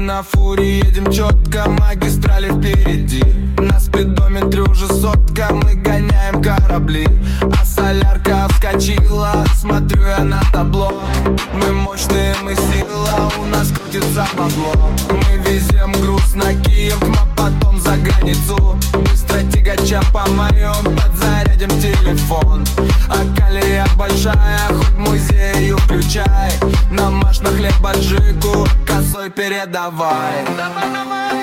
на фуре едем четко, магистрали впереди. На спидометре уже сотка, мы гоняем корабли. А солярка вскочила, смотрю я на табло. Мы мощные, мы сила, у нас крутится бабло. Мы везем груз на Киев, а потом за границу. Быстро тягача помоем, подзарядим телефон. А колея большая, хоть музею включай. Намажь на хлеб аджику, косой передавай. Давай, давай.